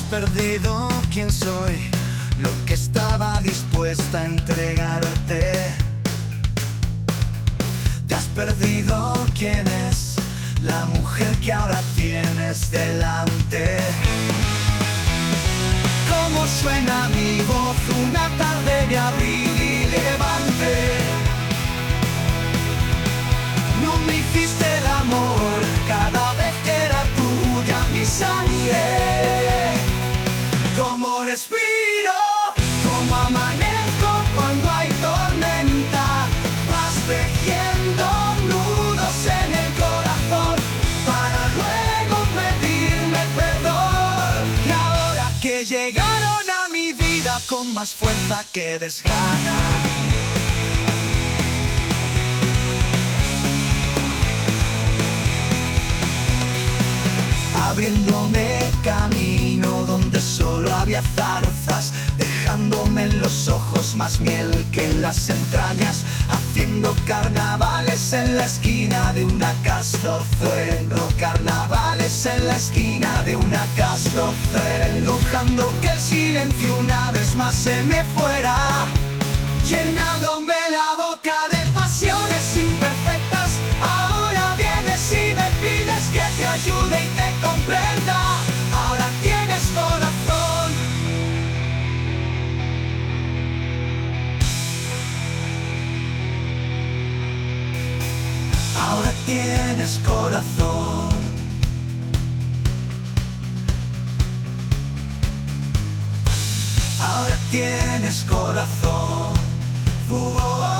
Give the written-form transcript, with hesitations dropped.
perdido quién soy, lo que estaba dispuesta a entregarte. Te has perdido quién es la mujer que ahora tienes delante. Cómo suena mi voz una tarde de abril y levante. No me hiciste el amor cada vez que era tuya mi sangre. Como respiro, como amanezco cuando hay tormenta, vas tejiendo nudos en el corazón para luego pedirme perdón. Y ahora que llegaron a mi vida con más fuerza que desgana, abriéndome camino donde solo había zarzas, dejándome en los ojos más miel que en las entrañas, haciendo carnavales en la esquina de una casa, carnavales en la esquina de una casa, dejando que el silencio una vez más se me fuera, llenándome la boca de pasiones imperfectas. Ahora vienes y me pides que te ayude y te comprenda. Ahora tienes corazón. Ahora tienes corazón. Ahora tienes corazón.